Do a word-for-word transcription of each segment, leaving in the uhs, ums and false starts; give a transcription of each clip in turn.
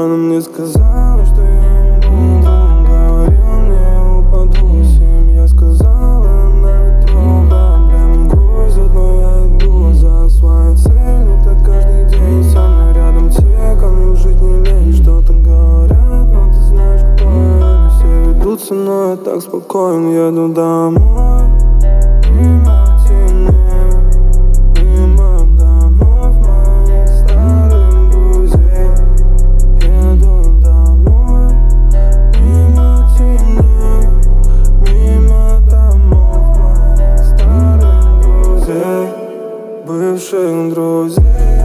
она мне сказала, что я буду. Говорил мне, упаду с ним. Я сказала, на ветру проблемы грузят, но я иду за своей целью. Так каждый день со мной рядом те, кому жить не лень. Что-то говорят, но ты знаешь, кто я. Не все ведутся, но я так спокоен, еду домой. Мимо теней, мимо домов моих старых друзей. Еду домой. Мимо теней, мимо домов моих старых друзей, бывших друзей.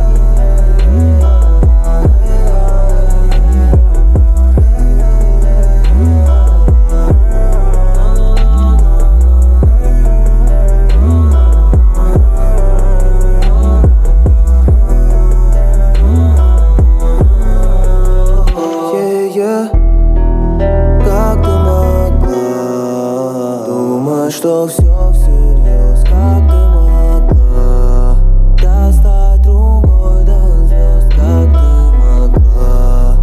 Как ты могла думать, что все всерьез? Как ты могла достать рукой до звезд? Как ты могла?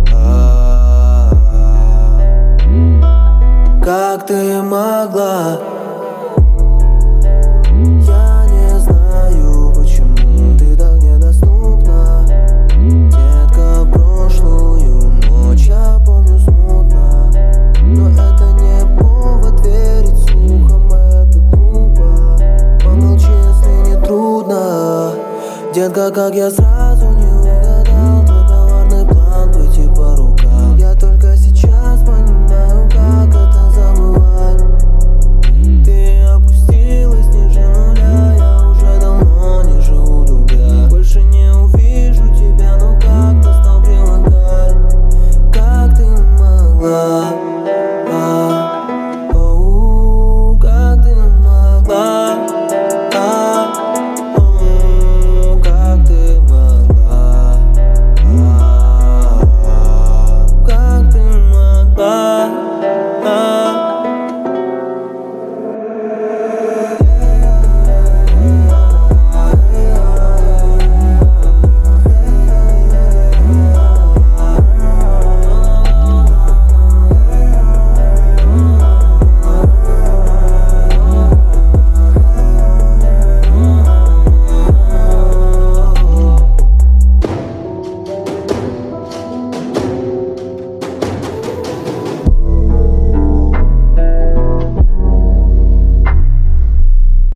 Как ты могла? Я не знаю, почему ты так недоступна. Детка, прошлую ночь я помню смутно, но это не повод верить слухам, это глупо. Помолчи, если не трудно. Детка, как я сразу